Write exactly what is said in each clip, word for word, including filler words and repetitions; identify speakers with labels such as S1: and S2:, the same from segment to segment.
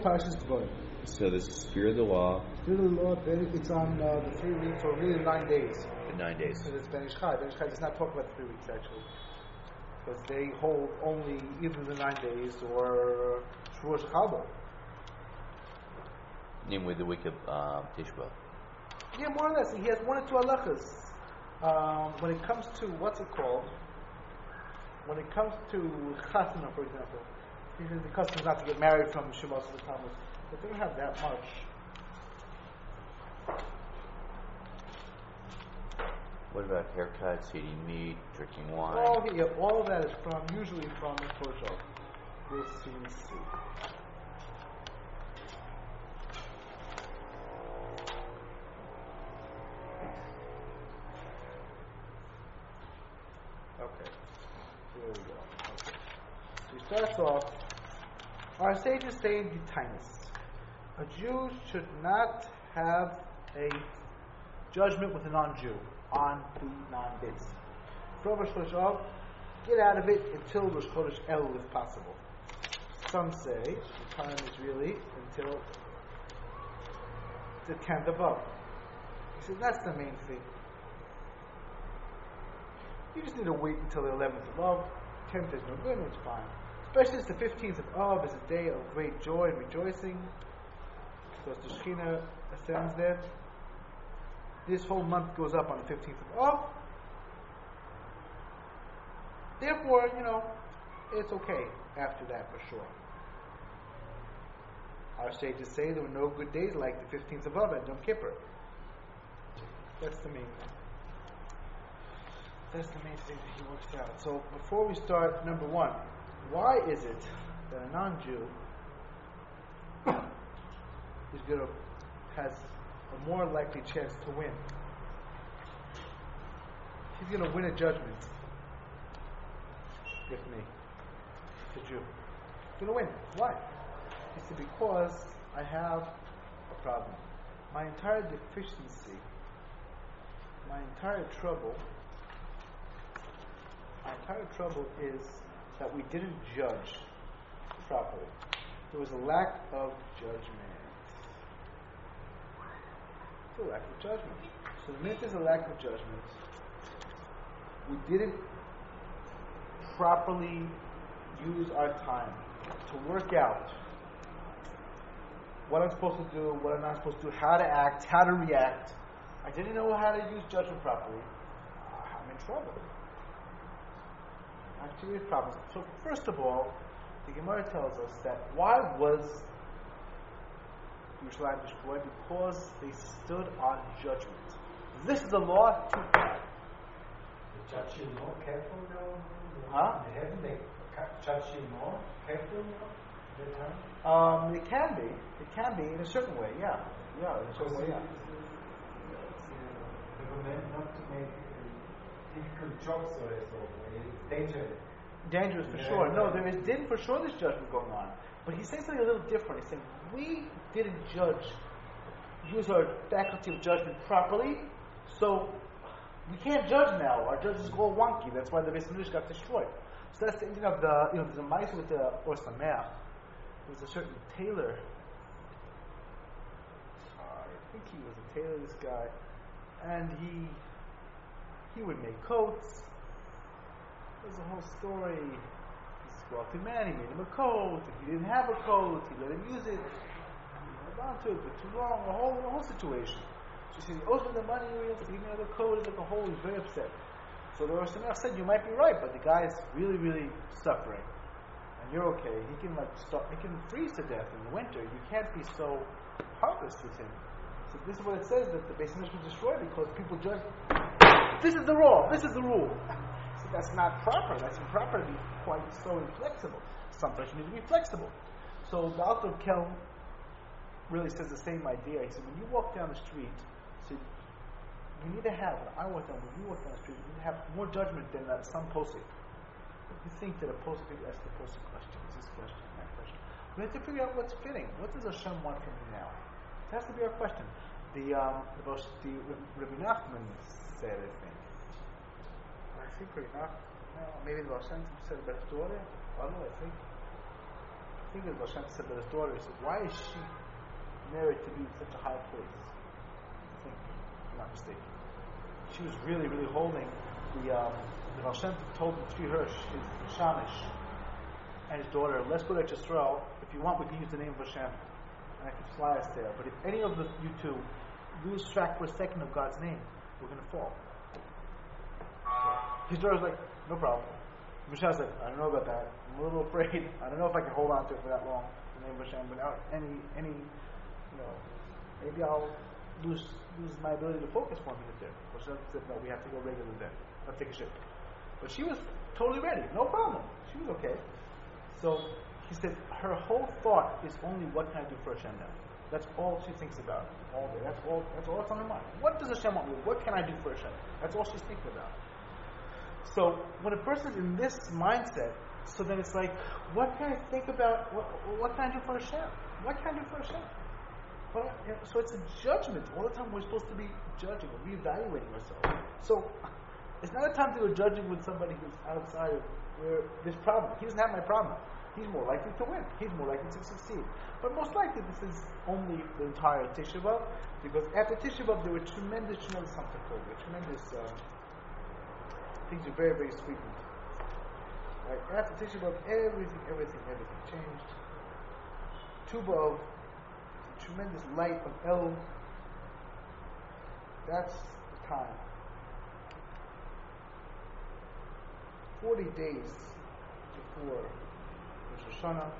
S1: Parshas Dvarim.
S2: So this is Spirit of the Law.
S1: Spirit of the Law, it's on uh, the three weeks, or really nine days.
S2: The nine days.
S1: Because it's Ben Ish Chai. Ben Ish Chai does not talk about the three weeks, actually. Because they hold only either the nine days or Shavuot Chalbo.
S2: Namely the week of um, Tishba.
S1: Yeah, more or less. He has one or two halachas. Um, when it comes to, what's it called? When it comes to Chasana, for example, the custom is not to get married from Shemos of the Talmud, but they don't have that much.
S2: What about haircuts, eating meat, drinking wine?
S1: Oh, yeah, all of that is from, usually from Torah. We'll soon see. Okay, here we go. Okay. So he starts off, our sages say in Gitanis, a Jew should not have a judgment with a non-Jew on the nine days. For Rosh Chodesh, get out of it until Rosh Chodesh Elul if possible. Some say the time is really until the tenth of Av. He says that's the main thing. You just need to wait until the eleventh of Av. tenth is no good, it's fine. Especially since the fifteenth of Av is a day of great joy and rejoicing, because the Shekhinah ascends then. This whole month goes up on the fifteenth of Av. Therefore, you know, it's okay after that for sure. Our sages say there were no good days like the fifteenth of Av and Yom Kippur. That's the main thing. That's the main thing that he works out. So before we start, number one, why is it that a non-Jew is going to has a more likely chance to win? He's going to win a judgment with me, the Jew. He's going to win. Why? He said, because I have a problem. My entire deficiency, my entire trouble, my entire trouble is that we didn't judge properly. There was a lack of judgment. It's a lack of judgment. So the minute there's a lack of judgment, we didn't properly use our time to work out what I'm supposed to do, what I'm not supposed to do, how to act, how to react. I didn't know how to use judgment properly. I'm in trouble. I have serious problems. So first of all, the Gemara tells us that why was Yerushalayim destroyed? Because they stood on judgment. This is the law too bad.
S3: The judge you more careful now?
S1: Huh?
S3: In heaven they judge you more careful now? The time?
S1: Um, it can be. It can be in a certain way, yeah. Yeah, in a certain way, yeah.
S3: They were meant not to make difficult jobs or so. It's dangerous.
S1: Dangerous for
S3: yeah,
S1: sure.
S3: yeah.
S1: No, there is then for sure there's judgment going on. But he's saying something a little different. He's saying we didn't judge, use our faculty of judgment properly, so we can't judge now. Our judges go wonky. That's why the Beis Hamikdash got destroyed. So that's the ending of the, you know, there's a mice with the Or Sameach. There was a certain tailor. Uh, I think he was a tailor, this guy. And he he would make coats. There's a whole story. This wealthy man, he made him a coat. If he didn't have a coat, he let him use it. He held on to it for too long, a whole, a whole situation. So he said, he owes me the money, he has to give me another coat. It's like a whole, he's very upset. So the Rosh Hashanah said, you might be right, but the guy's really, really suffering. And you're okay. He can like stop, he can freeze to death in the winter. You can't be so heartless with him. So this is what it says, that the Beis Hamikdash was destroyed because people judge, this is the law, this is the rule. So that's not proper. That's improper to be quite so inflexible. Sometimes you need to be flexible. So the Alter of Kelm really says the same idea. He said, when you walk down the street, so you need to have, when I walk down, when you walk down the street, you need to have more judgment than uh, some posik. You think that a posik, people ask the posik question, is this question, that question. We have to figure out what's fitting. What does Hashem want from me now? It has to be our question. The, um, the, the Rabbi Nachman said, I think, I think Rabbi Nachman, no, maybe the Baal Shem Tov said, but daughter, I don't know, I think. think it was Hashem said that his daughter, he said, why is she married to be in such a high place? I think, if I'm not mistaken. She was really, really holding the, um, the Baal Shem Tov told the Tzvi Hirsch, his Shamish, and his daughter, let's go to Yisrael. If you want, we can use the name of Hashem, and I can fly us there. But if any of the, you two lose track for a second of God's name, we're going to fall. So his daughter's like, no problem. Moshe's like, I don't know about that. I'm a little afraid. I don't know if I can hold on to it for that long, the name of Hashem, without any, any, you know, maybe I'll lose lose my ability to focus for a minute there. Moshe said, no, we have to go regular there. Let's take a ship. But she was totally ready. No problem. She was okay. So he said her whole thought is only what can I do for Hashem now? That's all she thinks about all day. That's all that's all that's on her mind. What does Hashem want me to do? What can I do for Hashem? That's all she's thinking about. So when a person's in this mindset, so then it's like, what can I think about? What, what can I do for Hashem? What can I do for Hashem? Well, you know, so it's a judgment. All the time we're supposed to be judging or reevaluating ourselves. So it's not a time to go judging with somebody who's outside of where this problem. He doesn't have my problem. He's more likely to win. He's more likely to succeed. But most likely this is only the entire Tisha B'Av, because after Tisha B'Av there were tremendous, tremendous something called it. Tremendous um, things are very, very sweetened. Right? After Tisha B'Av, everything, everything, everything changed. Tu B'Av, the tremendous light of El. That's the time. Forty days before Rosh Hashanah,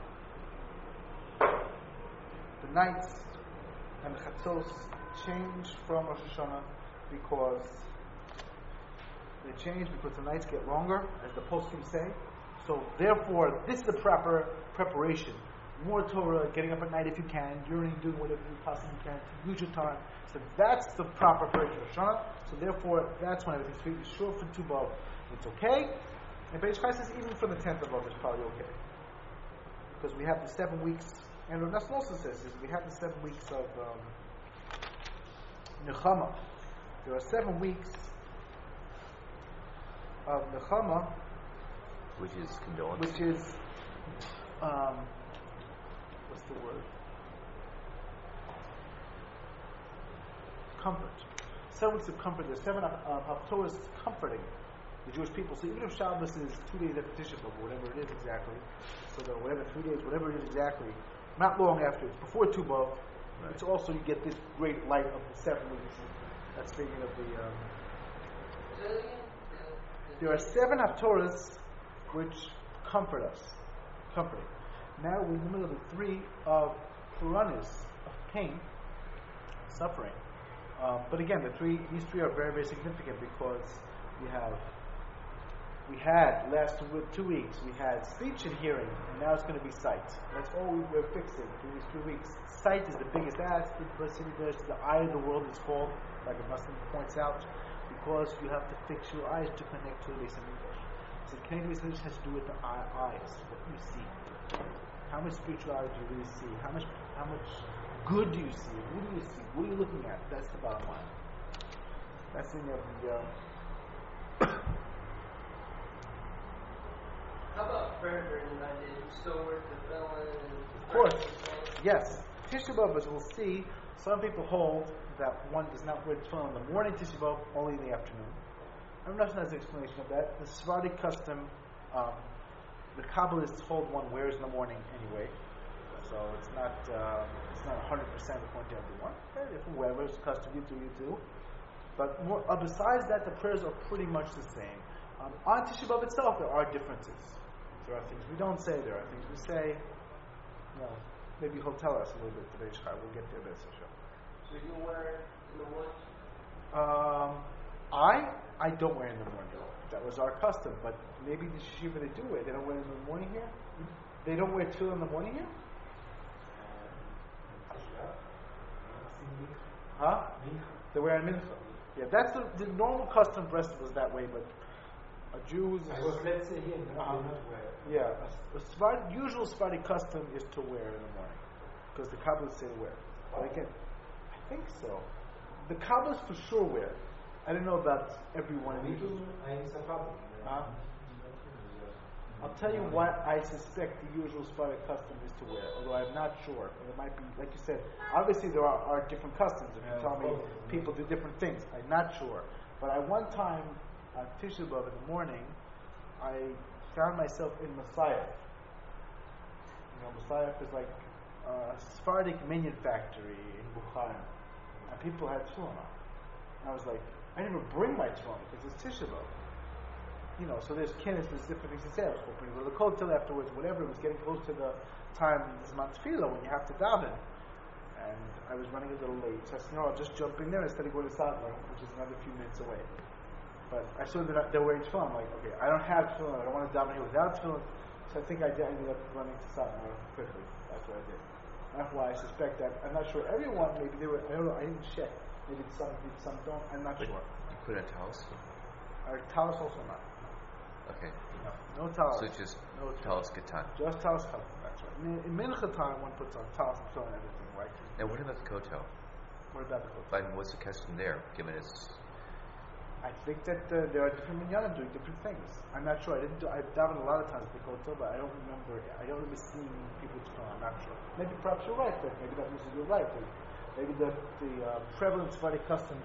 S1: the nights and the Chatzos change from Rosh Hashanah because they change because the nights get longer, as the poskim say. So therefore, this is the proper preparation. More Torah, getting up at night if you can, urinating, doing whatever you possibly can, use your time. So that's the proper preparation for Rosh Hashanah. So therefore, that's when everything's sweet. Sure for Tu B'Av, it's okay. And Beis Chai says even for the tenth of Av, it's probably okay. Because we have the seven weeks, and Rav Nassim also says this, we have the seven weeks of um, Nechama. There are seven weeks of Nechama,
S2: which is condolence.
S1: which is, um, what's the word? Comfort. Seven weeks of comfort. There's seven of uh, Haftorahs comforting the Jewish people. So even if Shabbos is two days after Tisha B'Av, or whatever it is exactly, so the whatever three days, whatever it is exactly, not long after, it's before Tu B'Av, right. It's also you get this great light of the seven weeks. That's speaking of the. Um, there are seven Haftorahs which comfort us, comforting. Now we're in the middle of the three of Puranas, of pain, suffering. Um, but again, the three, these three are very, very significant because we have. We had, last two, two weeks, we had speech and hearing, and now it's going to be sight. That's all we were fixing through these two weeks. Sight is the biggest aspect, the eye of the world is called, like a Muslim points out, because you have to fix your eyes to connect to the Beis HaMikdash. So connecting to the Beis HaMikdash has to do with the eye, eyes, what you see. How much spirituality do you really see? How much how much good do you see? Who do you see? What are you looking at? That's the bottom line. That's in the... Uh,
S4: How about prayer during the night? Did you still work the felon?
S1: Of course. Yes. Tisha B'Av, as we'll see, some people hold that one does not wear tefillin in the morning, Tisha B'Av, only in the afternoon. I'm not sure that's an explanation of that. The Sephardic custom, um, the Kabbalists hold one wears in the morning anyway. So it's not uh, it's not one hundred percent according to everyone. Okay, if whoever's custom you do, you do. But more, uh, besides that, the prayers are pretty much the same. Um, on Tisha B'Av itself, there are differences. There are things we don't say, there are things we say. You know, maybe he'll tell us a little bit today, Shai. We'll get there, B'ez Hashem.
S4: So you wear in the morning?
S1: Um, I I don't wear in the morning. That was our custom, but maybe the yeshiva they do wear. They don't wear in the morning here? They don't wear tefillin in the morning here? Huh? They wear in mincha. Yeah, that's the, the normal custom for us was that way, but a Jew
S3: I was, let's say, here, no,
S1: um,
S3: not wear.
S1: yeah, a, a Sephardi, usual Sephardi custom is to wear in the morning, because the Kabbalists say wear. But again, I think so. The Kabbalists for sure wear. I don't know about everyone in
S3: Me
S1: Israel.
S3: too, I am Sephardic.
S1: Huh? I'll tell you what I suspect the usual Sephardic custom is to wear, although I'm not sure. And it might be, like you said, obviously there are, are different customs. If you
S3: Yeah,
S1: tell me
S3: both.
S1: people do different things, I'm not sure. But I one time on Tisha B'Av in the morning, I found myself in Messiah. You know, Messiah is like a Sephardic minion factory in Bukhara, and people had tefillin on. And I was like, I never bring my tefillin because it's Tisha B'Av. You know, so there's kinnis, there's different things to say. I was hoping to go to the kotel afterwards, whatever. It was getting close to the time, this month tefillah, when you have to daven. And I was running a little late, so I said, no, I'll just jump in there instead of going to Satmar, which is another few minutes away. But I saw that they're wearing tefillin. I'm like, okay, I don't have tefillin. I don't want to daven here without tefillin. So I think I did, ended up running to Satmar quickly. That's what I did. That's why I suspect that. I'm not sure. Everyone, maybe they were, I don't know, I didn't check. Maybe some did, some don't. I'm not
S2: But
S1: sure.
S2: you put on talis?
S1: Our talis also not.
S2: Okay.
S1: No, no talis.
S2: So just
S1: no
S2: talis katan.
S1: Just talis katan. That's right. In, in mincha time, one puts on talis and tefillin and everything, right?
S2: Now, what about the kotel?
S1: What about the kotel?
S2: And what's the custom there, given it's...
S1: I think that uh, there are different minyanim doing different things. I'm not sure. I didn't. Do, I've davened a lot of times at the kotel, but I don't remember. I don't remember seeing people tefillin. I'm not sure. Maybe perhaps you're right. But maybe that means you're right. But maybe the the uh, prevalent Sephardic custom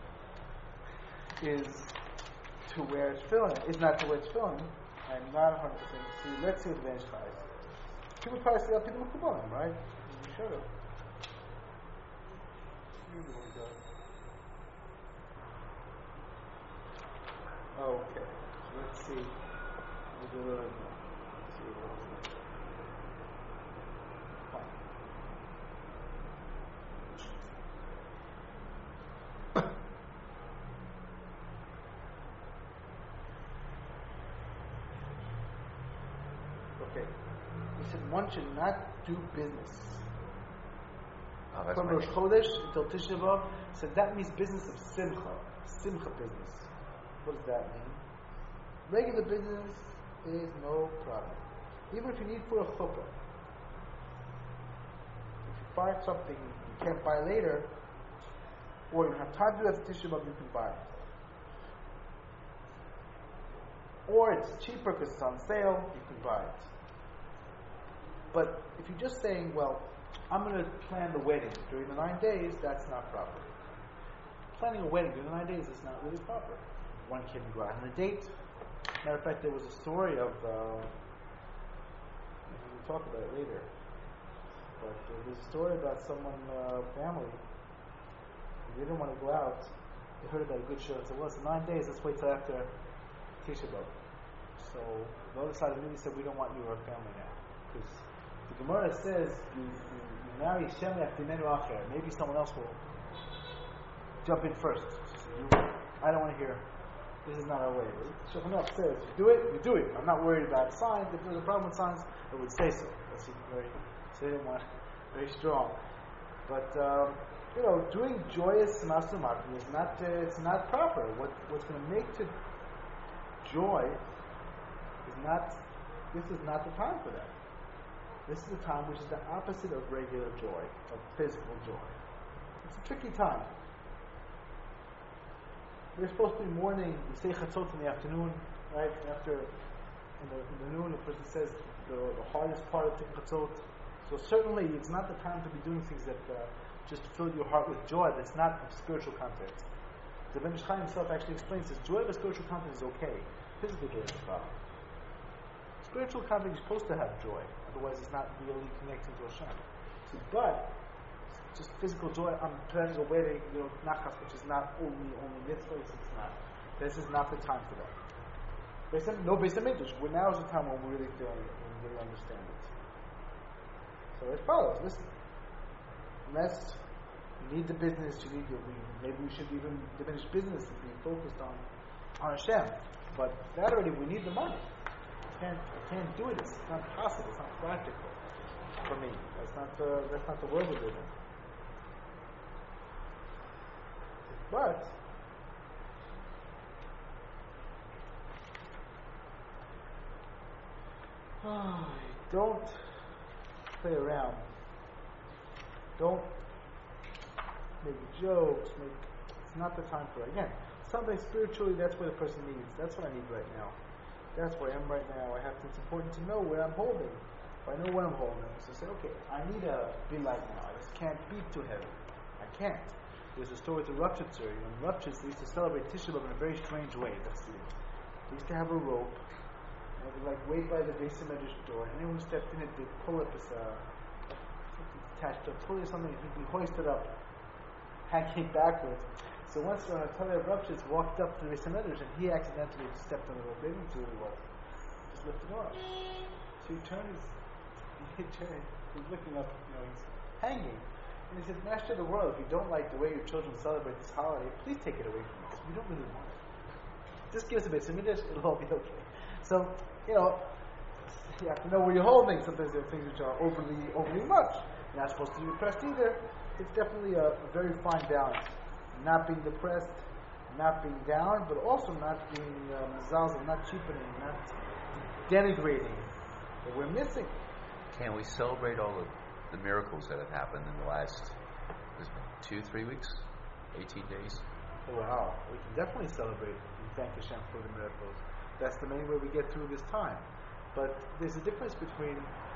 S1: is to wear tefillin. Is not to wear tefillin. I'm not one hundred percent. See, let's see what the Vanish tries. People try to see up to the Mekubalim, right? You should have. Okay, so let's see. We'll do a little more. Let's see what else. Okay. He said one should not do business.
S2: Oh, that's
S1: From
S2: my
S1: Rosh Chodesh until Tisha B'Av, so that means business of Simcha. Simcha business. What does that mean? Regular business is no problem. Even if you need for a chuppah. If you find something you can't buy later, or you don't have time to do that for Tisha B'Av, you can buy it. Or it's cheaper because it's on sale, you can buy it. But if you're just saying, well, I'm going to plan the wedding during the nine days, that's not proper. Planning a wedding during the nine days is not really proper. One can go out on a date. Matter of fact, there was a story of, uh, we'll talk about it later, but uh, there's a story about someone, uh, family, they didn't want to go out. They heard about a good show and said, well, it's nine days, let's wait till after Tisha B'Av. So the other side immediately said, we don't want you or our family now. Because the Gemara says, you, you, you marry Shem Yaftimenu Acher. Maybe someone else will jump in first. You, I don't want to hear, this is not our way. Shulchan Aruch says, you do it, you do it. I'm not worried about signs. If there's a problem with signs, I would say so. That's very, say it one, very strong. But, um, you know, doing joyous Masumakim is not, uh, it's not proper. What, what's going to make to joy is not, this is not the time for that. This is the time which is the opposite of regular joy, of physical joy. It's a tricky time. We're supposed to be mourning, we say chatzot in the afternoon, right? After, in the, in the noon, the person says the, the hardest part of taking chatzot. So certainly it's not the time to be doing things that uh, just fill your heart with joy that's not of spiritual content. The Ben Ish Chai himself actually explains this. Joy of a spiritual content is okay. Physical joy is a problem. Spiritual content, you're supposed to have joy. Otherwise, it's not really connecting to Hashem. So, but just physical joy. I'm planning a wedding, you know, nachas, which is not only only mitzvahs. It's not. This is not the time for that. Beis Ham- no Beis Hamikdash. Well, now is the time when we're really feeling it, when we really understand it. So it follows. Listen, unless you need the business, you need your. Maybe we should even diminish business and be focused on on Hashem. But that already, we need the money. I can't, I can't do it. It's not possible. It's not practical for me. That's not the, that's not the world we live in. But oh, don't play around. Don't make jokes. Make it's not the time for it. Again, something spiritually. That's what a person needs. That's what I need right now. That's where I am right now. I have to, it's important to know where I'm holding. If I know what I'm holding, so say, okay, I need to be light now. I just can't be too heavy. I can't. There's a story with the Rupchitzer. You know, Rupchitz, they used to celebrate Tisha B'Av in a very strange way. That's it. They used to have a rope, and they would like wait by the Beis Medrash door, and anyone who stepped in it, they'd pull up this, uh, something attached to a pulley or something, he'd be hoisted up, hanging backwards. So once uh, Taleb Rupchitz walked up to the Beis Medrash, and he accidentally stepped on the rope. They didn't see what it was. Just lifted off. So he turned his, he turned, he's looking up, you know, he's hanging. And he said, Master of the world, if you don't like the way your children celebrate this holiday, please take it away from us. We don't really want it. Just give us a bit of Midrash, it'll all be okay. So, you know, you have to know where you're holding. Sometimes there are things which are overly, overly much. You're not supposed to be depressed either. It's definitely a, a very fine balance. Not being depressed, not being down, but also not being uh, mazalzel, not cheapening, not denigrating. But we're missing.
S2: Can we celebrate all the the miracles that have happened in the last was it two, three weeks, eighteen days?
S1: Wow, we can definitely celebrate and thank Hashem for the miracles. That's the main way we get through this time. But there's a difference between.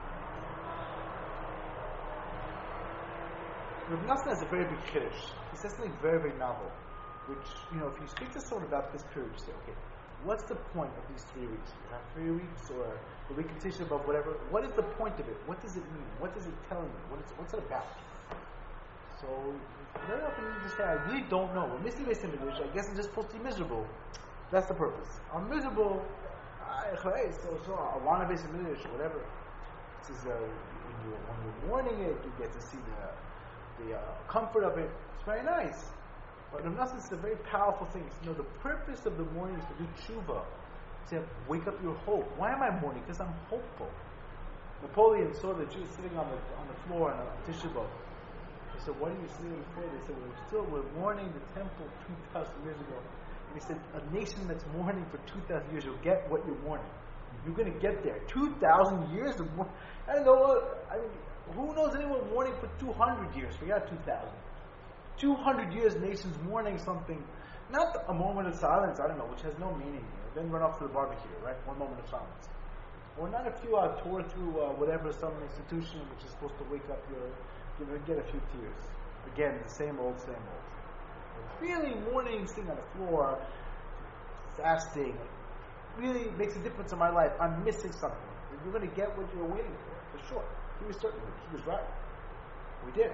S1: Rav Nosson has a very big kiddush. He says something very, very novel, which, you know, if you speak to someone about this period, you say, okay, what's the point of these three weeks? You have three weeks, or the week continues above whatever. What is the point of it? What does it mean? What is it telling you? What is what's it about? So very often you just say, I really don't know. We're missing this image. I guess I'm just supposed to be miserable. That's the purpose. I'm miserable. I, so so I want to be English or whatever. This is uh, when you when you're mourning it, you get to see the the uh, comfort of it. It's very nice. But Rav Nosson is a very powerful thing. You know, the purpose of the mourning is to do tshuva, to wake up your hope. Why am I mourning? Because I'm hopeful. Napoleon saw the Jews sitting on the on the floor on a Tisha B'Av. He said, "What are you sitting on the floor?" They said, "We're still we're mourning the temple two thousand years ago." And he said, "A nation that's mourning for two thousand years, you'll get what you're mourning. You're going to get there. Two thousand years of mourning. I don't know. I mean, who knows anyone mourning for two hundred years? Forget two thousand." two hundred years nations mourning something, not a moment of silence, I don't know, which has no meaning. You know, then run off to the barbecue, right? One moment of silence. Or not if you uh, tore through uh, whatever, some institution which is supposed to wake up your, you know, get a few tears. Again, the same old, same old. Really mourning, sitting on the floor, fasting, really makes a difference in my life. I'm missing something. You're going to get what you're waiting for, for sure. He was certainly, he was right. We did.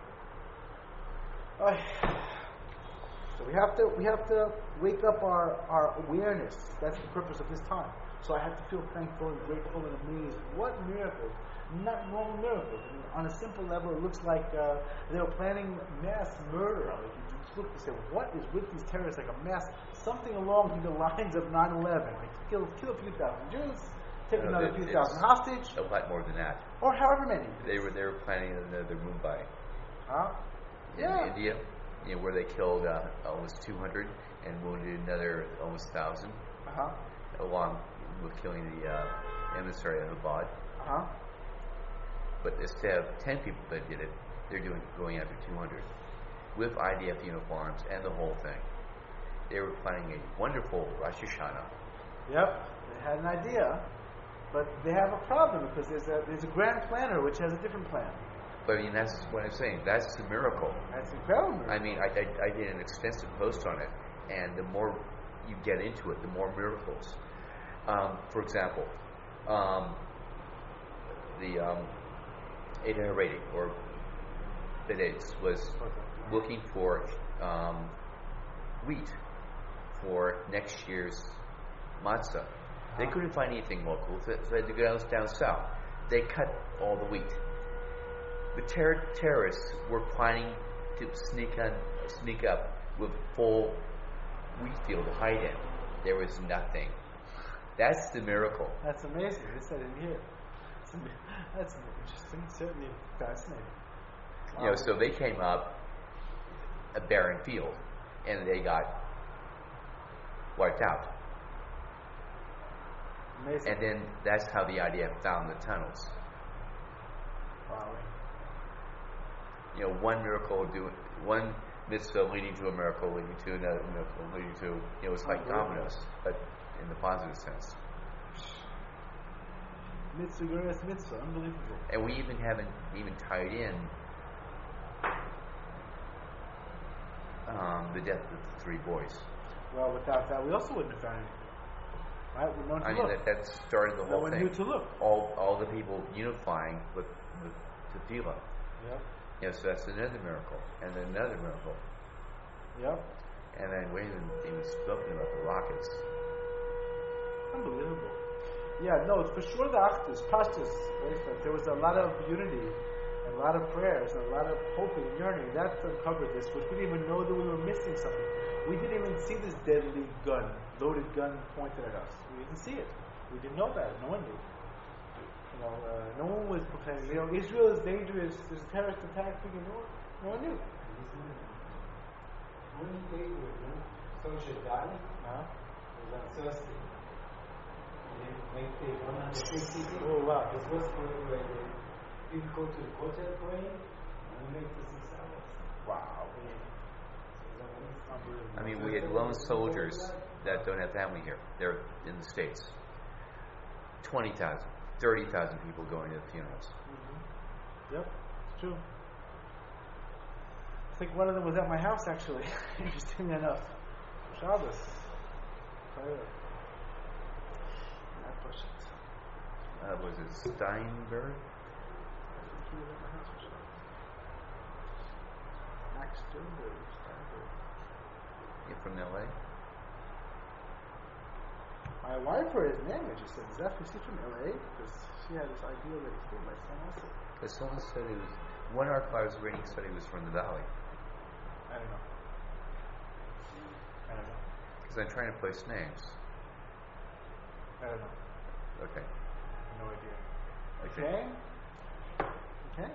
S1: Uh, so we have to we have to wake up our, our awareness. That's the purpose of this time. So I have to feel thankful and grateful and amazed. What miracles? Not normal miracles. I mean, on a simple level, it looks like uh, they were planning mass murder. Like you just look and say, what is with these terrorists? Like a mass, something along the lines of nine eleven. Like kill kill a few thousand Jews, take
S2: no,
S1: another
S2: it,
S1: few thousand hostage.
S2: A lot more than that.
S1: Or however many.
S2: They were they were planning another Mumbai.
S1: Huh?
S2: In
S1: Yeah.
S2: India, you know, where they killed uh, almost two hundred and wounded another almost one thousand,
S1: Uh-huh.
S2: along with killing the uh, emissary of Abad.
S1: Uh-huh.
S2: But instead of ten people that did it, they're doing going after two hundred with I D F uniforms and the whole thing. They were planning a wonderful Rosh Hashanah.
S1: Yep, they had an idea, but they have a problem because there's a there's a grand planner which has a different plan.
S2: But I mean, that's what I'm saying. That's the miracle.
S1: That's incredible.
S2: I mean, I, I, I did an extensive post on it, and the more you get into it, the more miracles. Um, for example, um, the um, Adar rating, or Bedes, was looking for um, wheat for next year's matzah. They couldn't find anything local, so they had to go down south. They cut all the wheat. The ter- terrorists were planning to sneak on, sneak up with full wheat field to hide in. There was nothing. That's the miracle.
S1: That's amazing. This I didn't hear. That's interesting. Certainly fascinating.
S2: You know, so they came up a barren field, and they got wiped out.
S1: Amazing.
S2: And then that's how the I D F found the tunnels.
S1: Wow.
S2: You know, one miracle doing one mitzvah leading to a miracle, leading to another miracle, leading to, you know, it's like dominoes, but in the positive sense.
S1: Mitzvah, Geras Mitzvah, unbelievable.
S2: And we even haven't even tied in um, the death of the three boys.
S1: Well, without that, we also wouldn't have found anything. Right? We're known to
S2: I mean,
S1: look.
S2: that, that started the
S1: No
S2: whole
S1: one
S2: thing.
S1: knew to look.
S2: All all the people unifying with, with Tefillah.
S1: Yep.
S2: Yeah, so that's another miracle. And then another miracle.
S1: Yep.
S2: And then we haven't even spoken about the rockets.
S1: Unbelievable. Yeah, no, for sure the Achdus, Pashtus, there was a lot of unity and a lot of prayers and a lot of hoping and yearning. That uncovered this, which we didn't even know that we were missing something. We didn't even see this deadly gun, loaded gun pointed at us. We didn't see it. We didn't know about it. No one knew. You know, uh, no one was proclaiming, you know, Israel is dangerous, there's a terrorist attack, no one, no one knew.
S3: One day with no social diet
S1: Huh?
S3: was on Thursday. And they make the one hundred fifty.
S1: Oh, wow.
S3: This was where they people go to the hotel praying and we make the six hours.
S1: Wow.
S3: So that was unbelievable.
S2: I mean, we had lone soldiers that don't have family here. They're in the States. twenty thousand, thirty thousand people going to the funerals.
S1: Mm-hmm. Yep, it's true. I think one of them was at my house, actually. Interestingly enough. Shabbos. Prayer. I push it.
S2: Uh, was it Steinberg?
S1: I think he was at my house for Shabbos. Max Sternberg. Steinberg.
S2: Yeah, from L A?
S1: My wife heard his name and she said, is that is he from L A? Because she had this idea that he's from my son also.
S2: But someone said it was, one article I was reading said he was from the Valley.
S1: I don't know. I don't know.
S2: Because I'm trying to place names.
S1: I don't know.
S2: Okay.
S1: No idea.
S2: Okay.
S1: Okay. Okay.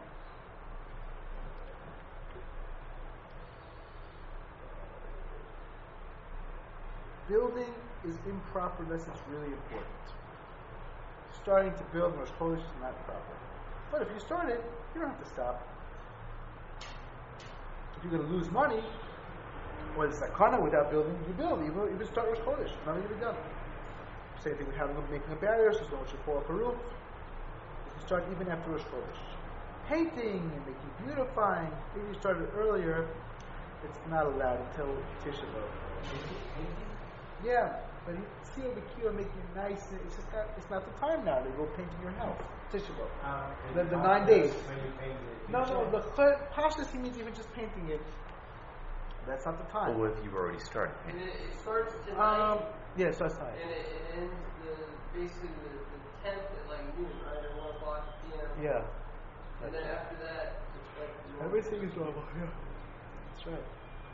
S1: Building is improper unless it's really important. Starting to build Rosh Chodesh is not proper. But if you start it, you don't have to stop. If you're going to lose money, or it's sakana without building, you build. You will, you will start Rosh Chodesh. Nothing to be done. Same thing with having making a barrier, so don't you fall off a roof. You can start even after Rosh Chodesh. Painting and making beautifying, if you started earlier, it's not allowed until Tisha B'Av. Yeah, but you see over here making it nice. It's just not. It's not the time now to go painting your house. Tisha B'Av.
S3: Uh,
S1: the, the nine days.
S3: When you paint the
S1: No, no.
S3: picture.
S1: The pashtus he means even just painting it. That's not the time.
S2: Well, what if you've already started
S4: And
S2: painting?
S4: it, it starts tonight.
S1: Um. Yeah, so that's
S4: And
S1: fine.
S4: it, it ends the basically the, the tenth at like noon, right? At one o'clock p m.
S1: Yeah.
S4: And then after that, it's like normal.
S1: Everything is normal. Yeah. That's right.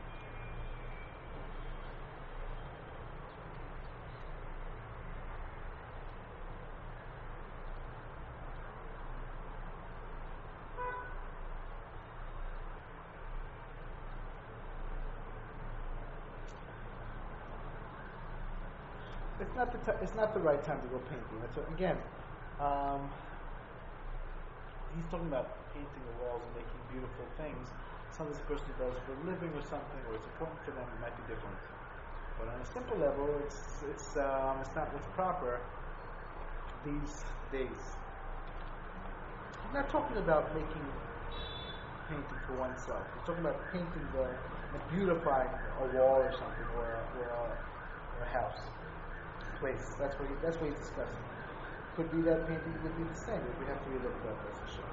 S1: It's not the t- it's not the right time to go painting. That's what, again. Um, he's talking about painting the walls and making beautiful things. Something this person does for a living or something, or it's important to them. It might be different. But on a simple level, it's it's um, it's not what's proper these days. I'm not talking about making painting for oneself. He's talking about painting the and beautifying a wall or something, or a, or a, or a house. Place. That's what he, that's what he's discussing. Could be that painting would be the same. We have to relook at that. That's for sure.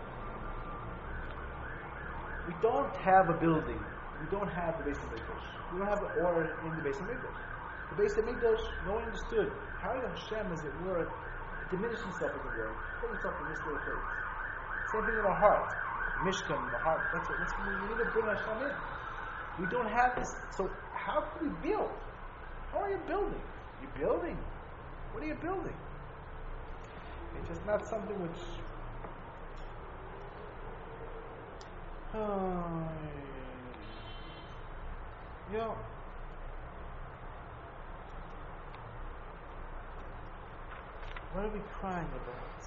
S1: We don't have a building. We don't have the Beis Hamikdash. We don't have an order in the Beis Hamikdash. The Beis Hamikdash, no one understood how the Hashem, as it were, diminished himself as it were, put himself in this little place. Same thing in our heart. Mishkan, the heart. That's what. That's what we need to bring Hashem in. We don't have this. So how can we build? How are you building? You're building. What are you building? It's just not something which. Oh, yeah. What are we crying about?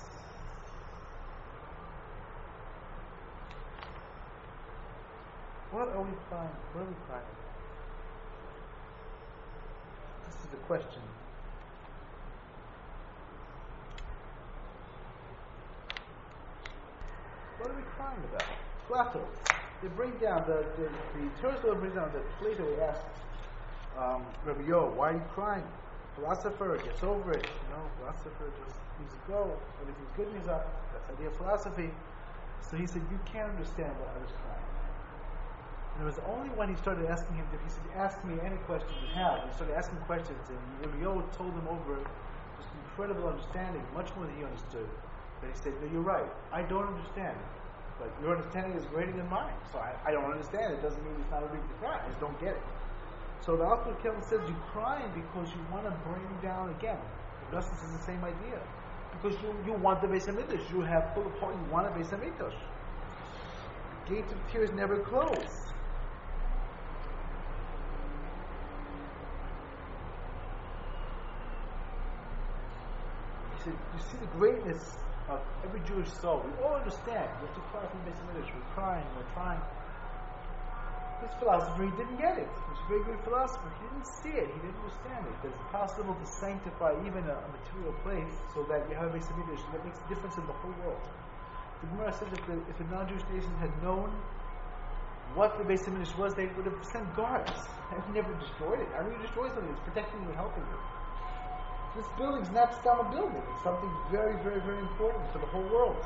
S1: What are we crying? What are we crying about? This is the question. crying about? Plato. They bring down, the, the, the Torah brings down that Plato asked um, Rabbi Yo, why are you crying? Philosopher gets over it, you know, philosopher just needs to go, everything's good in his eye. That's the idea of philosophy. So he said, you can't understand why I was crying. And it was only when he started asking him, he said, ask me any question you have. And he started asking questions, and Rabbi Yo told him over just incredible understanding, much more than he understood. But he said, no, you're right, I don't understand. But your understanding is greater than mine. So I, I don't understand. It doesn't mean it's not a reason to cry. I just don't get it. So the Alter Rebbe says you're crying because you want to bring down again. Augustus is the same idea. Because you, you want the Beis HaMikdash. You have full of heart. You want a Beis HaMikdash. The gates of tears never close. He said, you see the greatness of every Jewish soul. We all understand. We have to cry from the Beis HaMikdash. We're crying. We're trying. This philosopher, he didn't get it. He was a very good philosopher. He didn't see it. He didn't understand it. That it's possible to sanctify even a, a material place so that you have a Beis HaMikdash that makes a difference in the whole world. The Gemara says if the, if the non-Jewish nation had known what the Beis HaMikdash was, they would have sent guards and never destroyed it. I mean, you destroy something, it's protecting you and helping you. This building's not just a building. It's something very, very, very important for the whole world.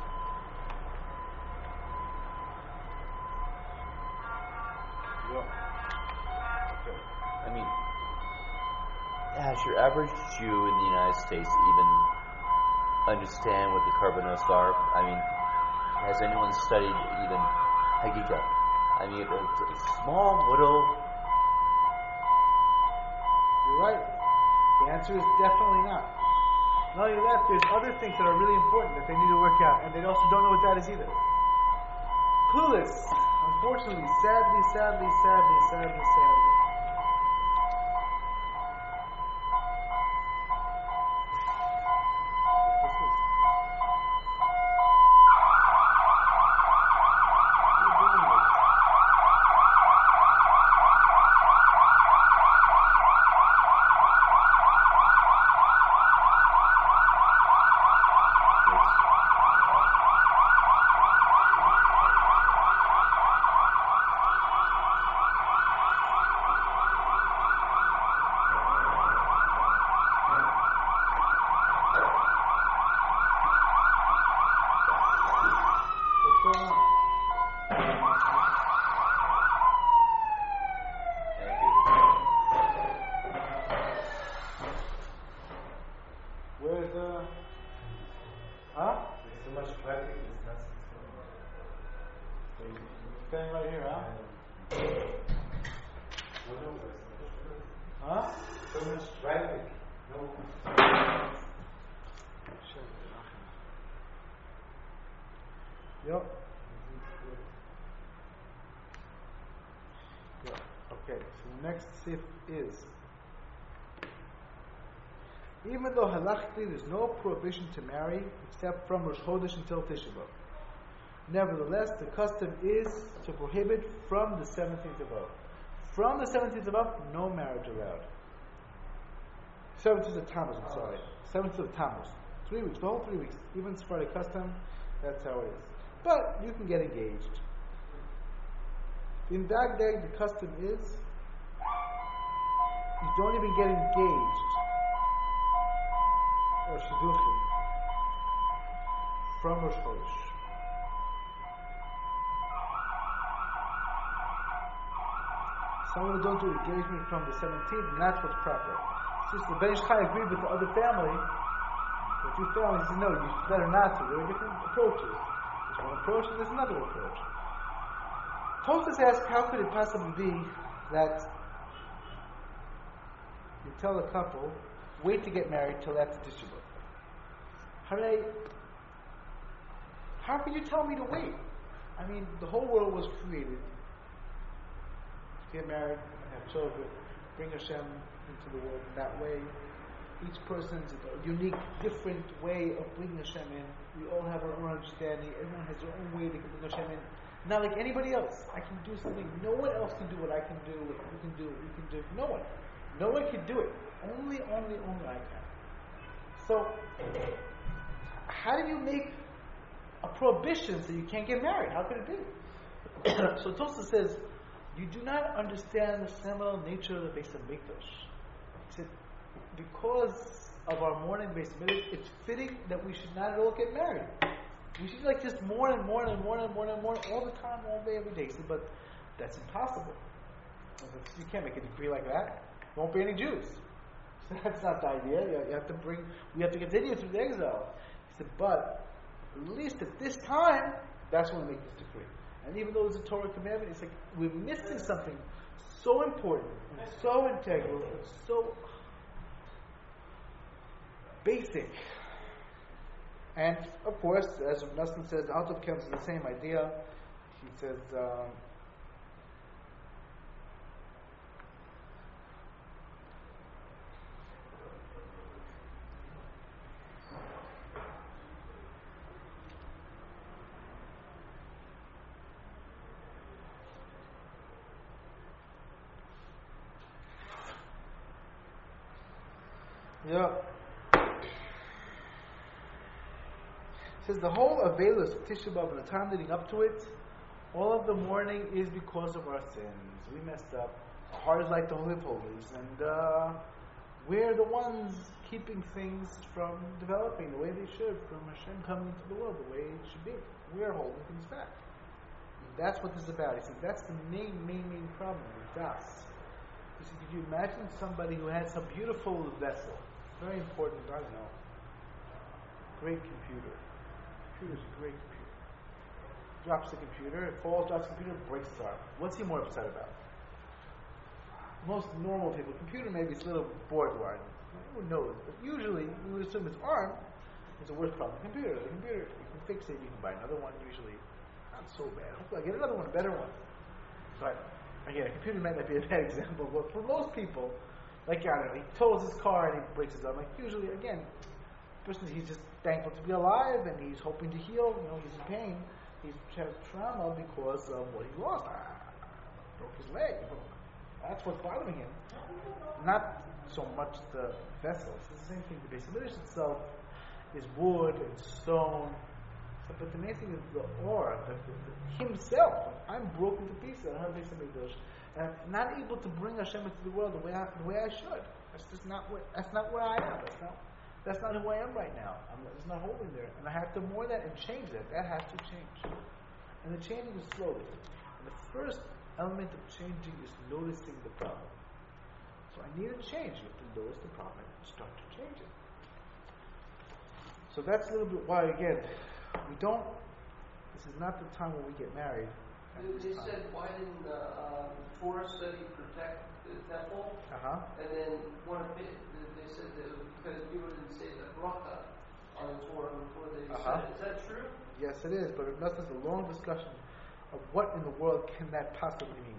S2: I mean, has your average Jew in the United States even understand what the Karbanos are? I mean, has anyone studied even Hagigah? I mean, it's a small little...
S1: You're right. The answer is definitely not. Not only that, there's other things that are really important that they need to work out, and they also don't know what that is either. Clueless. Unfortunately, sadly, sadly, sadly, sadly, sadly. Yep. Yep. Okay, so the next sif is, even though halachically there's no prohibition to marry except from Rosh Chodesh until Tisha B'Av, nevertheless the custom is to prohibit from the seventeenth of Av. From the seventeenth of Av, no marriage allowed. seventeenth of Tammuz, I'm sorry. seventeenth of Tammuz. Three weeks, the whole three weeks. Even Sephardic custom, that's how it is. But you can get engaged. In Baghdad, the custom is you don't even get engaged or shidduchim from Rosh Chodesh. Some of them don't do engagement from the seventeenth, and that's what's proper. Since the Ben Ish Chai agreed with the other family, the two families, he said, no, you better not to. There are different approaches. There's one approach and there's another approach. Tosfos asks, how could it possibly be that you tell a couple, wait to get married till after Tisha B'Av? Hooray! How can you tell me to wait? I mean, the whole world was created to get married and have children, bring Hashem into the world in that way. Each person's a unique, different way of bringing Hashem in. We all have our own understanding. Everyone has their own way to bring Hashem in. Not like anybody else. I can do something. No one else can do what I can do, what you can do, what you can do. No one. No one can do it. Only, only, only I can. So, how do you make a prohibition, so you can't get married. How could it be? So Tosfos says, you do not understand the seminal nature of the Beis Hamikdash. He said, because of our mourning Beis Hamikdash, it's fitting that we should not at all get married. We should like just mourn and mourn and mourn and mourn and mourn all the time, all day, every day. He said, but that's impossible. You can't make a decree like that. There won't be any Jews. So that's not the idea. You have to bring. We have to continue through the exile. He said, but at least at this time, that's when we make this decree. And even though it's a Torah commandment, it's like we're missing something so important and so integral and so basic. And of course, as Nassim says, out of camps is the same idea. He says. Um, Yeah. Says the whole Aveilus of Tisha B'Av and the time leading up to it, all of the mourning is because of our sins. We messed up. Our heart is like the Holy of Holies, and uh, we're the ones keeping things from developing the way they should, from Hashem coming into the world the way it should be. We're holding things back. And that's what this is about. He says that's the main, main, main problem with Das. He said, could you imagine somebody who has a beautiful vessel? Very important, I don't know. Great computer. Computer's a great computer. Drops the computer, it falls, drops the computer, breaks its arm. What's he more upset about? Most normal people, computer maybe it's a little borderline. Who knows? But usually, we would assume his arm is a worse problem than the computer. The computer, you can fix it, you can buy another one, usually not so bad. Hopefully I get another one, a better one. But, again, a computer might not be a bad example, but for most people, like, I don't know, he tows his car and he breaks his arm. Like, usually, again, person, he's just thankful to be alive and he's hoping to heal. You know, he's in pain. He's has trauma because of what he lost. Ah, broke his leg. That's what's bothering him. Not so much the vessel. It's the same thing. The Beis Hamikdash itself is wood and stone. So, but the main thing is the aura, the, the, the, himself. I'm broken to pieces. I have Beis Hamikdash. And I'm not able to bring Hashem into the world the way I, the way I should. That's just not what. That's not where I am. That's not. That's not who I am right now. I'm it's not holding there, and I have to mourn that and change that. That has to change. And the changing is slowly. And the first element of changing is noticing the problem. So I need to change. You have to notice the problem and start to change it. So that's a little bit why again we don't. This is not the time when we get married.
S4: They, they said, why didn't the uh, Torah study protect the temple?
S1: Uh-huh.
S4: And then one of it, they said that it was because people didn't say the bracha on the Torah before they
S1: Uh-huh.
S4: said it. Is that true?
S1: Yes, it is, but that's a long discussion of what in the world can that possibly mean.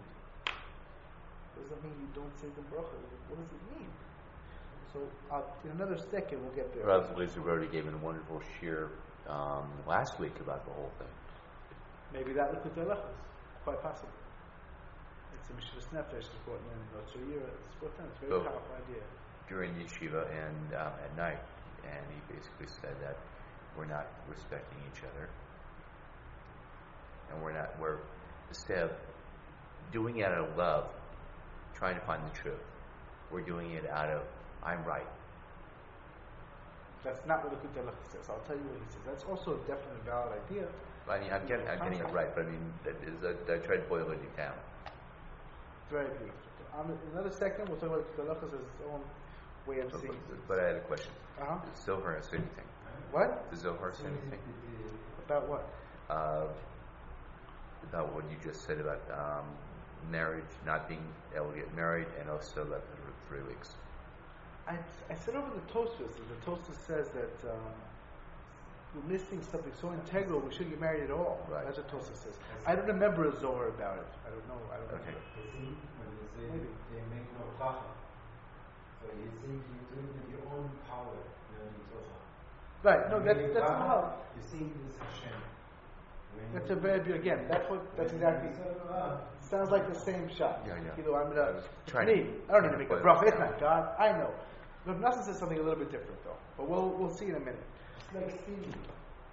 S1: What does it mean you don't say the bracha? What does it mean? So uh, in another second we'll get there.
S2: Rav Lizzie Rodi gave a wonderful shir um, last week about the whole thing.
S1: Maybe that Likutei Halachos, quite possible. It's a Mishras Nefesh, it's brought in Notzur Yira, it's brought in, it's a very
S2: So,
S1: powerful idea.
S2: during yeshiva and um, at night, and he basically said that we're not respecting each other, and we're not we're instead of doing it out of love, trying to find the truth, we're doing it out of I'm right.
S1: That's not what Likutei Halachos says. I'll tell you what he says. That's also a definitely valid idea.
S2: I mean, I'm getting I'm getting it right, but I mean, that is a, I tried to boil it down.
S1: Very beautiful. Um, in another second, we'll talk about Likutei Halachos as its own way of
S2: But,
S1: seeing.
S2: but I had a question.
S1: Uh-huh.
S2: Does Zohar say anything?
S1: What?
S2: Does Zohar say anything?
S1: About what?
S2: Uh, about what you just said about um, marriage, not being able to get married, and also left for three weeks.
S1: I, I said over the Tosfos, and the Tosfos says that um, we're missing something so integral we shouldn't get married at all.
S2: Right.
S1: That's what Tosfos says. I don't remember a Zohar about it. I don't know. I don't
S2: Okay.
S1: remember.
S3: You see, when they say
S1: Maybe.
S3: they make no bracha, so you think you do it with your own power, you know, you Zohar.
S1: Right. No,
S3: You
S1: that's
S3: make
S1: that's
S3: bracha,
S1: somehow.
S3: You think this Hashem. When
S1: That's
S3: you-
S1: a very beautiful. Again, that's what. That's
S3: when
S1: exactly.
S3: you say, ah,
S1: Sounds like the same shot.
S2: Yeah, yeah.
S1: You know, I'm gonna.
S2: I was trying
S1: me.
S2: to-
S1: I don't need to make a
S2: boil it
S1: bracha. It's
S2: down.
S1: not God. I know. But Nassim says something a little bit different, though. But we'll we'll see in a minute.
S3: It's like stealing.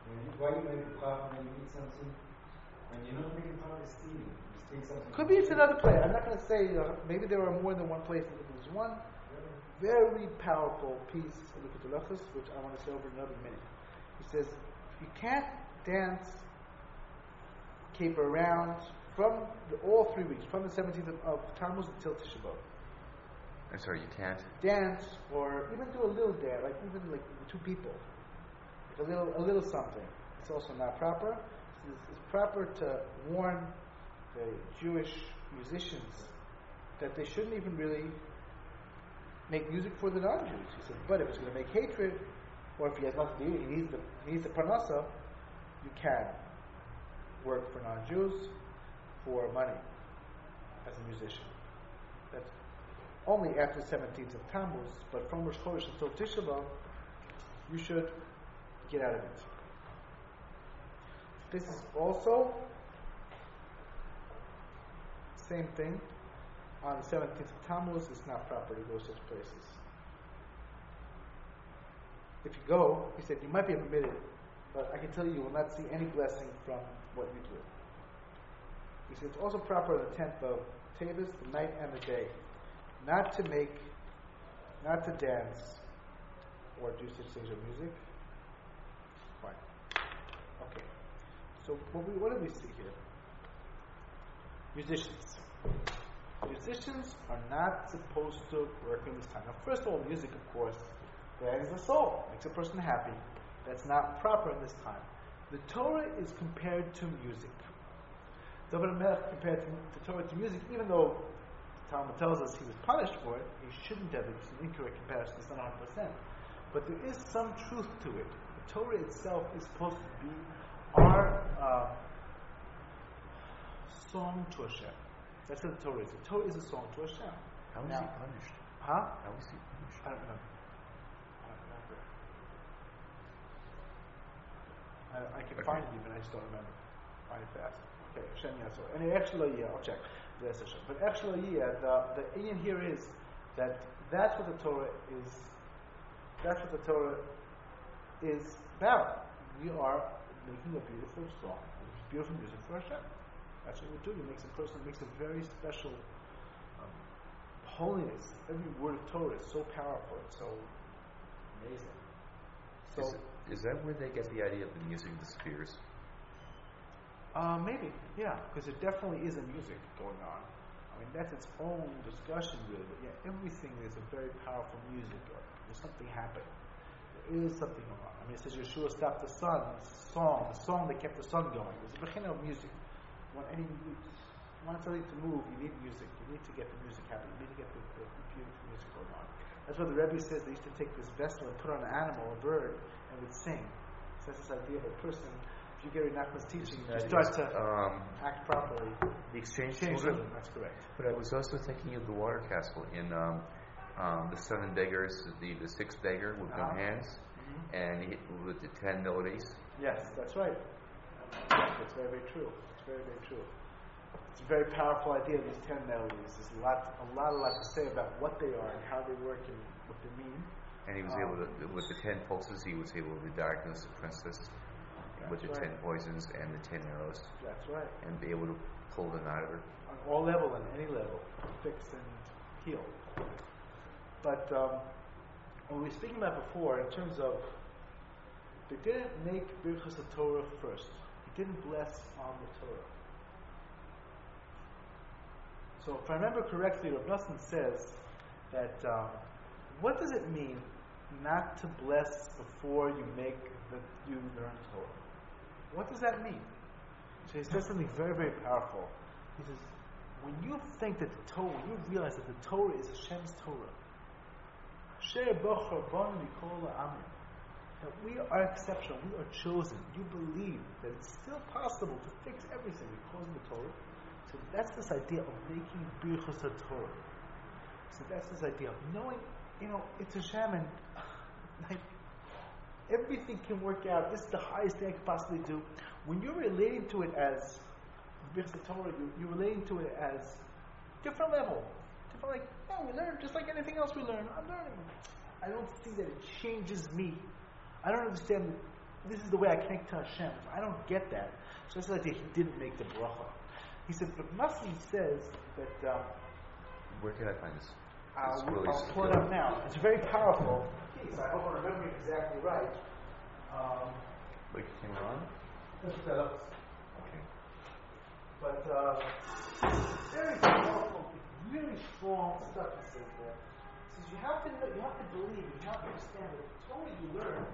S3: When you, why you make a profit when you eat something? When you're not making profit, stealing. You steal something.
S1: Could be it's another place. I'm not going to say, uh, maybe there are more than one place. There's one very powerful piece of the Ketulachos, which I want to say over another minute. He says, you can't dance, caper around from the, all three weeks, from the seventeenth of, of Tammuz until Tisha B'Av.
S2: I'm sorry, you can't?
S1: Dance, or even do a little dance, like even like two people. Like a little a little something. It's also not proper. It's, it's proper to warn the Jewish musicians that they shouldn't even really make music for the non-Jews. He said, but if it's going to make hatred, or if he has nothing to do, he needs the he needs the parnasa, you can work for non-Jews for money as a musician. That's only after the seventeenth of Tammuz, but from Rosh Chodesh until Tisha B'Av, you should get out of it. This is also same thing. On the seventeenth of Tammuz, it's not proper to go to such places. If you go, he said, you might be permitted, but I can tell you, you will not see any blessing from what you do. He said, it's also proper on the tenth of Tavis, the night and the day, not to make, not to dance, or do such things with music. Fine. Okay. So what, we, what do we see here? Musicians. Musicians are not supposed to work in this time. Now, first of all, music, of course, gladdens the soul, makes a person happy. That's not proper in this time. The Torah is compared to music. David HaMelech compared to, the Torah to music, even though the Talmud tells us he was punished for it, he shouldn't have. It's an incorrect comparison. It's not one hundred percent. But there is some truth to it. The Torah itself is supposed to be our uh, song to Hashem. That's what the Torah is. The Torah is a song to Hashem.
S2: How was
S1: Now,
S2: he punished?
S1: Huh?
S2: How was he punished?
S1: I don't remember. I don't remember. I, I can
S2: Okay.
S1: find it even, I just don't remember. Find it fast. Okay, Hashem Yasor. And actually, yeah, I'll check. Bless Hashem. But actually, yeah, the the Inyan here is that that's what the Torah is. That's what the Torah is about. We are making a beautiful song, beautiful music for Hashem. That's what we're doing. It makes a person, it makes a very special um, holiness. Every word of Torah is so powerful. It's so amazing. So,
S2: Is, it, is that where they get the idea of the music of the spheres?
S1: uh, maybe, yeah, because there definitely is a music going on. I mean, that's its own discussion, really. But yeah, everything is a very powerful music. Or there's something happening. There is something going on. I mean, it says Yeshua stopped the sun. It's a song, the song that kept the sun going. There's a beginning of music. When any you want something to move, you need music. You need to get the music happening. You need to get the, the, the beautiful music going on. That's what the Rebbe says. They used to take this vessel and put on an animal, a bird, and would sing. So that's this idea of a person. If you get Nachman's teaching, you start to
S2: um,
S1: act properly.
S2: the exchange
S1: Change
S2: children?
S1: children. That's correct.
S2: But I was also thinking of the water castle in um, um, the seven beggars, the, the sixth beggar with no
S1: Uh-huh.
S2: hands,
S1: Mm-hmm.
S2: and he, with the ten melodies.
S1: Yes, that's right. That's very, very true. It's very, very true. It's a very powerful idea, these ten melodies. There's a lot, a lot, a lot to say about what they are and how they work and what they mean.
S2: And he was
S1: Um,
S2: able to, with the ten pulses, he was able to diagnose the princess with the
S1: That's
S2: ten
S1: right.
S2: poisons and the ten arrows,
S1: That's right.
S2: and be able to pull them out of her.
S1: On all level and any level, fix and heal. But um, what we were speaking about before, in terms of, they didn't make Birchas Torah first. He didn't bless on the Torah. So if I remember correctly, Rav Nosson says that um, what does it mean not to bless before you make the you learn Torah? What does that mean? So he says something very, very powerful. He says, when you think that the Torah, when you realize that the Torah is Hashem's Torah, that we are exceptional, we are chosen. You believe that it's still possible to fix everything because of the Torah. So that's this idea of making Birchas Torah. So that's this idea of knowing, you know, it's Hashem and like everything can work out. This is the highest thing I could possibly do. When you're relating to it as Birchas Torah, you, you're relating to it as different level. Different, like, yeah, we learn just like anything else we learn. I'm learning. I don't see that it changes me. I don't understand this is the way I connect to Hashem. If I don't get that, so it's like he didn't make the bracha. He said, but Nasi says that. Um,
S2: Where can I find this?
S1: I'll,
S2: It's really
S1: I'll pull it
S2: good.
S1: up now. It's a very powerful piece. I hope I remember it exactly right. Um,
S2: Like it came on?
S1: let's look that up.
S2: Okay.
S1: But uh, very powerful, really strong stuff he says there. He says you have to know, you have to believe, you have to understand that the Torah you learn.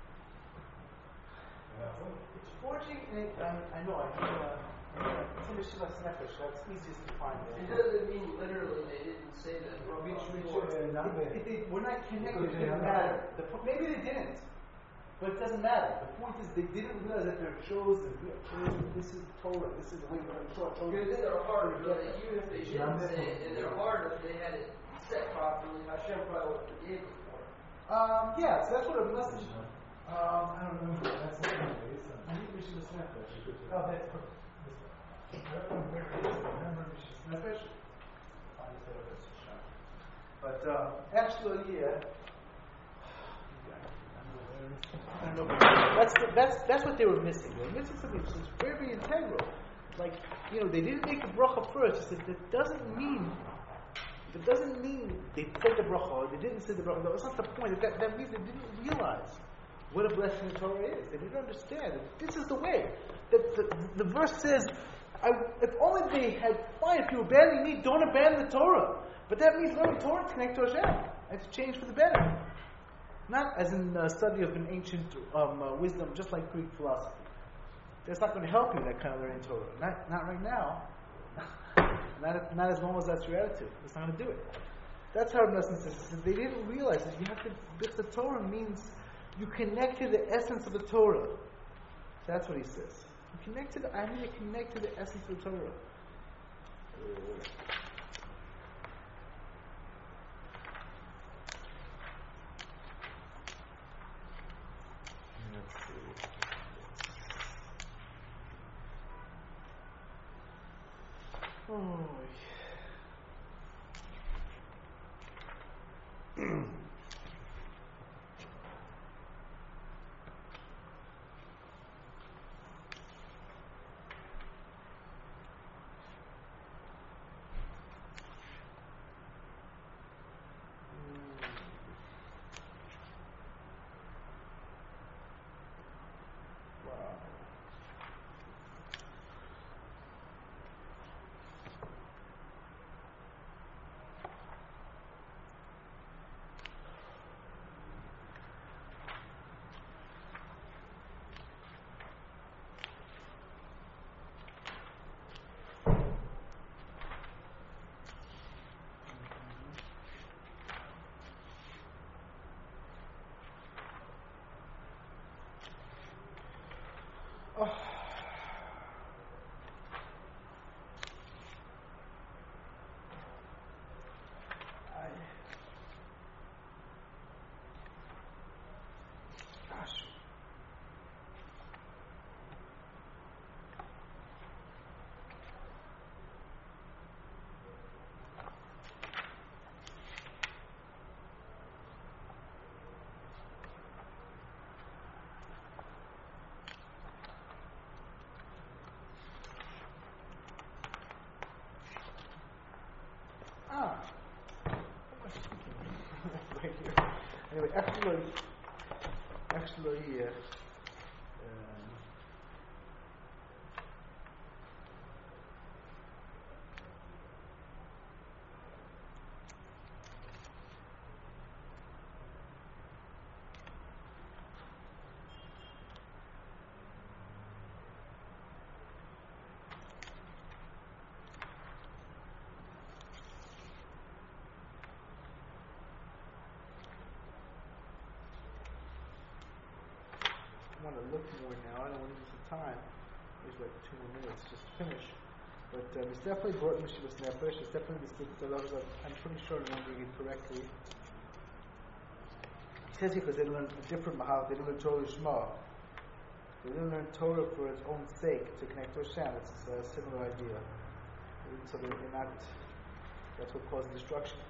S1: It's forging, and it, um, I know, I uh, it's in the Shivas Nefesh, that's easiest to find
S4: It
S1: there.
S4: doesn't mean literally they didn't say that.
S3: Which, which,
S4: before.
S3: uh, number?
S1: If they were not connected,
S3: Because
S1: it
S3: they
S1: didn't
S3: have-
S1: matter. The, po- maybe they didn't, but it doesn't matter. The point is they didn't realize that they're chosen. We are chosen. This is Torah. This is the way we're going to show our children.
S4: Because in their heart, really, even if they didn't say it, in their heart, if they had it set properly, Hashem probably would have forgave it for it.
S1: Um, yeah, so that's what a message. Um, I don't remember. That's
S3: That's
S1: not
S3: not it.
S1: I think we should have snapped that. Oh, that's perfect. This one. I don't know where it is. I remember we should snap it. Find it there, that's a shot. But um, actually, yeah. I don't know. That's the, that's that's what they were missing. They were missing something which is very integral. Like, you know, they didn't make the bracha first. He said that doesn't mean. That doesn't mean they said the bracha or they didn't say the bracha. That's not the point. That that means they didn't realize what a blessing the Torah is. They didn't understand it. This is the way. That the, the verse says, I, if only they had, fine, if you abandon me, don't abandon the Torah. But that means learning Torah to connect to Hashem. And to change for the better. Not as in the study of an ancient um, uh, wisdom, just like Greek philosophy. That's not going to help you, that kind of learning Torah. Not, not right now. not, not as long as that's your attitude. It's not going to do it. That's how Nesson says. They didn't realize that you have to, because the Torah means you connect to the essence of the Torah. That's what he says. You connect to the, I need to connect to the essence of the Torah. Let's see. Oh. Oh. I, gosh. Ah. Right here. Anyway, actually, actually, uh, um, I want to look more now. I don't want to use the time. There's like two more minutes just to finish. But um, it's definitely brought Mishivas Nefesh. It's definitely this the levels of, I'm pretty sure I'm remembering it correctly. He says here because they learn a different Mahal, they didn't learn Torah Shema. They didn't learn Torah for its own sake to connect to Hashem. It's a similar idea. So they're not, that's what caused destruction.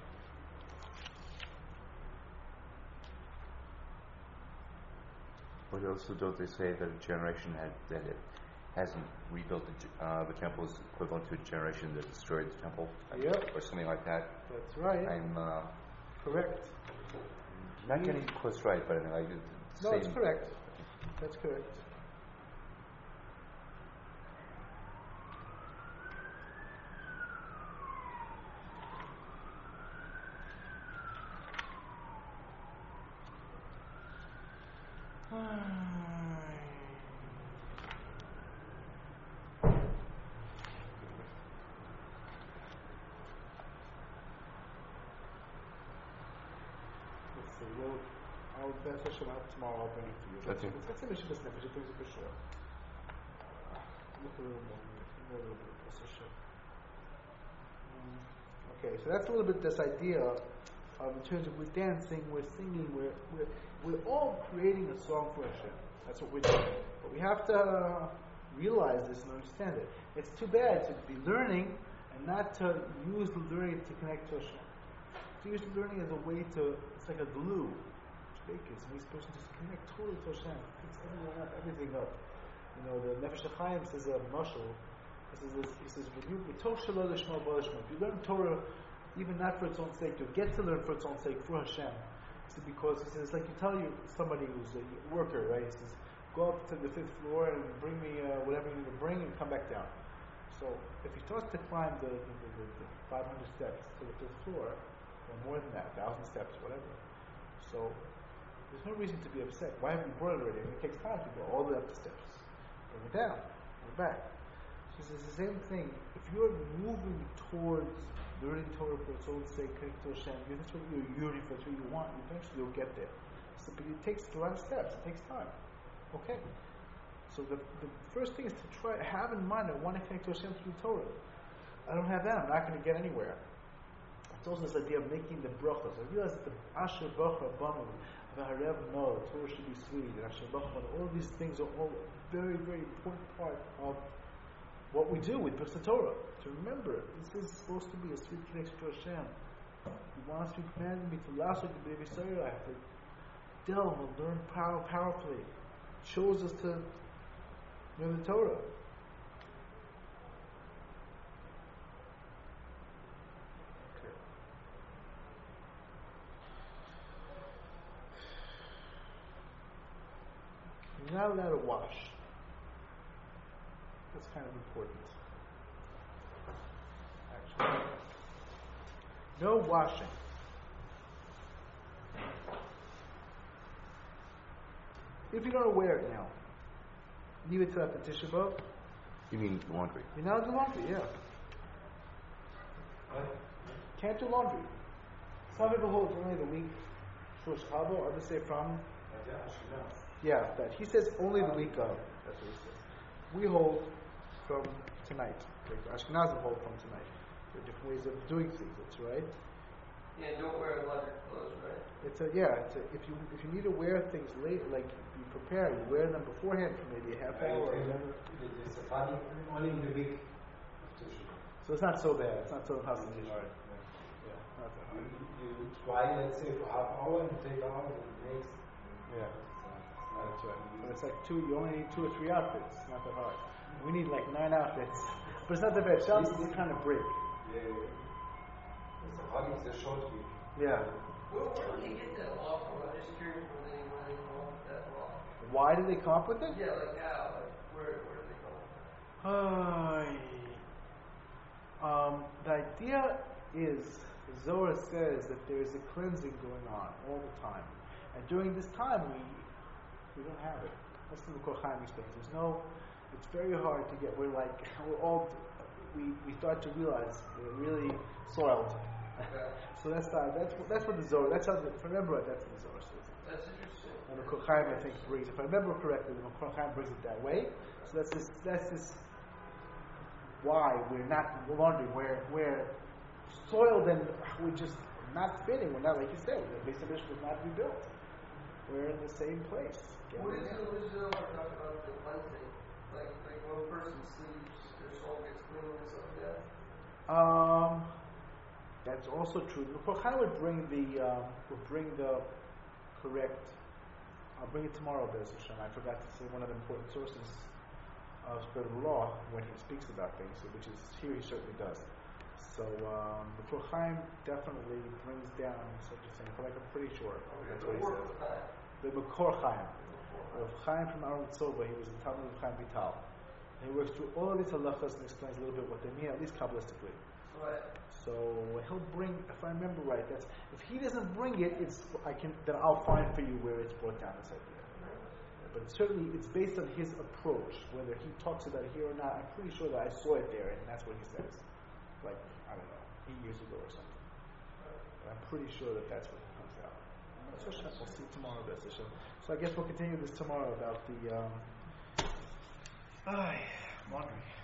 S2: But also, don't they say that a generation had that it hasn't rebuilt the, ge- uh, the temple is equivalent to a generation that destroyed the temple?
S1: Yep.
S2: Or something like that.
S1: That's right.
S2: I'm uh,
S1: correct.
S2: not getting quotes right, but I mean, like it's the
S1: No,
S2: same.
S1: it's correct. That's correct. Let's see. Well, I'll best I should have tomorrow. I'll bring it to you.
S2: Okay.
S1: It's it's a mission business. It brings it for sure. Look a little more. A little bit. That's a sure. Um, Okay, so that's a little bit this idea of in terms of we're dancing, we're singing, we're we're we're all creating a song for Hashem. That's what we're doing. But we have to realize this and understand it. It's too bad to be learning and not to use the learning to connect to Hashem. To use the learning as a way to, it's like a glue. It's makes a person just connect totally to Hashem. Picks everyone up, everything up. You know, the Nefesh HaChaim says a mashal. He says, this, he says, when you, if you learn Torah, even not for its own sake, you get to learn for its own sake, for Hashem. He said, because he says, like you tell you somebody who's a worker, right? He says, go up to the fifth floor and bring me uh, whatever you need to bring and come back down. So if he starts to climb the, the, the, the five hundred steps to the fifth floor, or more than that, one thousand steps, whatever. So there's no reason to be upset. Why haven't you brought it already? I mean, it takes time to go all the way up the steps. Bring it down, bring it back. So it's the same thing. If you're moving towards learning Torah for its own sake, connecting to Hashem, that's what you're yearning for, that's what you want, eventually you'll get there. So, but it takes a lot of steps, it takes time. Okay. So the, the first thing is to try, have in mind, I want to connect to Hashem through Torah. I don't have that, I'm not going to get anywhere. It's also this idea of making the brachas. I realize that the Asher Bacha Banu, the Harev No, the Torah should be sweet, and Asher Bacha Banu, all of these things are all very, very important part of what we do with Birkat Torah. To remember, this is supposed to be a sweet connection to Hashem. He wants to command me to last with the baby Sarah. I have to delve and learn power, powerfully. It shows us to learn the Torah. Okay. You're not allowed to wash. That's kind of important. Actually, no washing. If you don't wear it now, leave it till after Tisha B'Av.
S2: You mean laundry?
S1: You're not do laundry, yeah.
S3: What?
S1: Can't do laundry. Some people hold only the week Shosh Habo, others say from. Yeah, that he says only the week of. That's what he says. We hold from tonight. Like Ashkenazim hold from tonight. There are different ways of doing things. That's right.
S4: Yeah, don't wear leather clothes, right?
S1: It's a yeah. It's a, if you if you need to wear things late, like you prepare, you wear them beforehand for maybe a half hour. Or whatever.
S3: It's a funny, only in the week of Tisha B'Av.
S1: So it's not so bad. It's not so hard.
S3: It's hard, yeah.
S1: Yeah, not that hard.
S3: You, you try, let's say, for half hour and take out and makes.
S1: Yeah.
S3: It's
S1: That's right. But it's like two. You only need two or three outfits. It's not that hard. We need like nine outfits, but it's not that bad. Shabbos is kind of break.
S3: Yeah. It's a funny, it's a short week.
S1: Yeah.
S4: Where, where did they get that law from? I'm just curious where they, where they come up with that law.
S1: Why did they come up with it?
S4: Yeah, like how? Like, where, where did they come up with that?
S1: Uh, um, the idea is, the Zohar says that there is a cleansing going on all the time, and during this time we we don't have it. That's what the Kol Chaim explains. There's no. It's very hard to get. We're like we're all. We we start to realize we're really soiled.
S4: Okay.
S1: So that's the, that's what, that's what the Zohar. That's how. The, if I remember right, that's what the Zohar says.
S4: That's interesting.
S1: And the Kol Chaim, I think, brings. If I remember correctly, the Kol Chaim brings it that way. So that's this. That's this. Why we're not laundering? We're we're soiled and we're just not fitting. We're not like you said. The base of Mish was not rebuilt. We're in the same place.
S4: What is the original talking about the cleansing? Like, like when a person sleeps, their soul gets clean and stuff like that?
S1: Um, that's also true. The Kol Chaim would bring the um, would bring the correct I'll bring it tomorrow, Bez Hashem. I forgot to say one of the important sources of spiritual law when he speaks about things, which is here he certainly does. So um, the Kor Chaim definitely brings down such a thing. Like I'm pretty sure that's what he says. The Makor Chaim, of Chaim from Aron Tzova. He was a Talmud of Chaim Vital. And he works through all of these halachas and explains a little bit what they mean, at least kabbalistically.
S4: Right.
S1: So he'll bring, if I remember right, that's if he doesn't bring it, it's I can then I'll find for you where it's brought down this idea. But certainly it's based on his approach, whether he talks about it here or not. I'm pretty sure that I saw it there, and that's what he says. Like I don't know, eight years ago or something. But I'm pretty sure that that's what comes out. So we'll see tomorrow, B'ez Hashem. So I guess we'll continue this tomorrow about the um, ay, laundry.